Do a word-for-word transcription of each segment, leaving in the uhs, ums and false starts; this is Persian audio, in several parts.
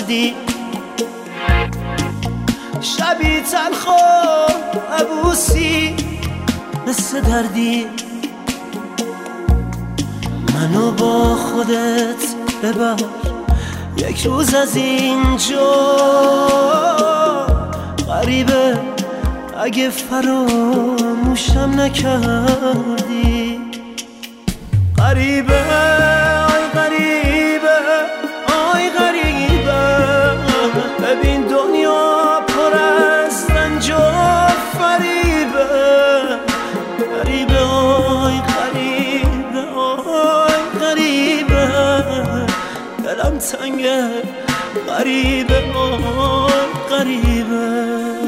کردی، شبی تلخ و عبوسی مثل دردی. منو با خودت ببر یک روز از اینجا، غریبه اگه فراموشم نکردی. غریبه آی غریبه آی غریبه، ببین دنیا پر از رنج و فریبه. غریبه آی غریبه آی غریبه، دلم تنگه غریبه آی غریبه.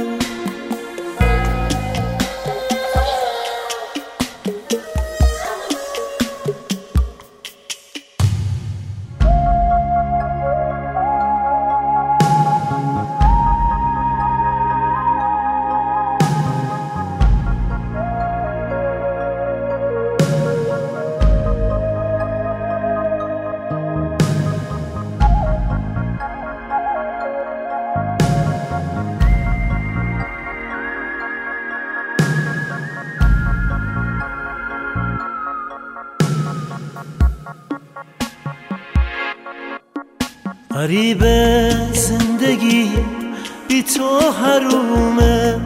غریبه زندگی بی تو حرومه،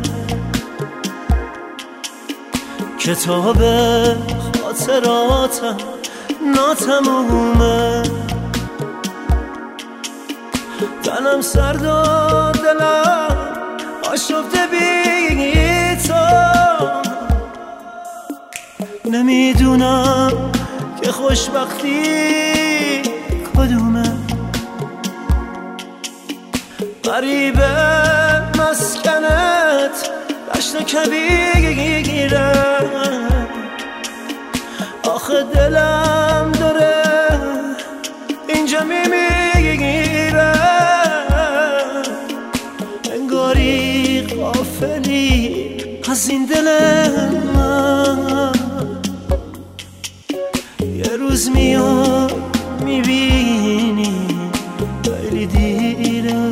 کتاب خاطراتم ناتمومه. تنم سرد و دلم آشفته بی تو، نمیدونم که خوشبختی کدومه. غریبه مسکنت دشت کبیره، آخه دلم داره اینجا میمیره. انگاری غافلی از این دل من، یه روز میاد میبینی خیلی دیره.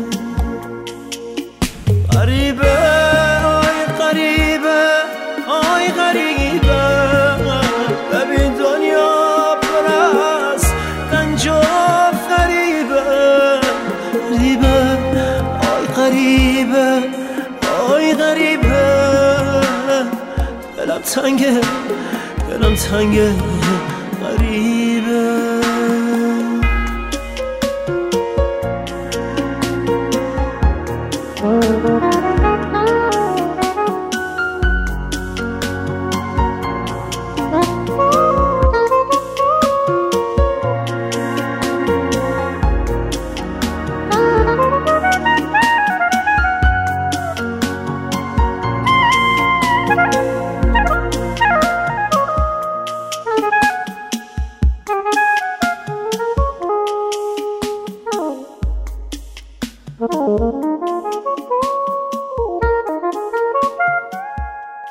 غریبه آی غریبه آی غریبه، ببین دنیا پر از رنج و فریبه. غریبه آی غریبه آی غریبه، دلم تنگه دلم تنگه غریبه.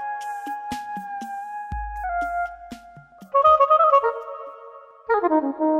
Thank you.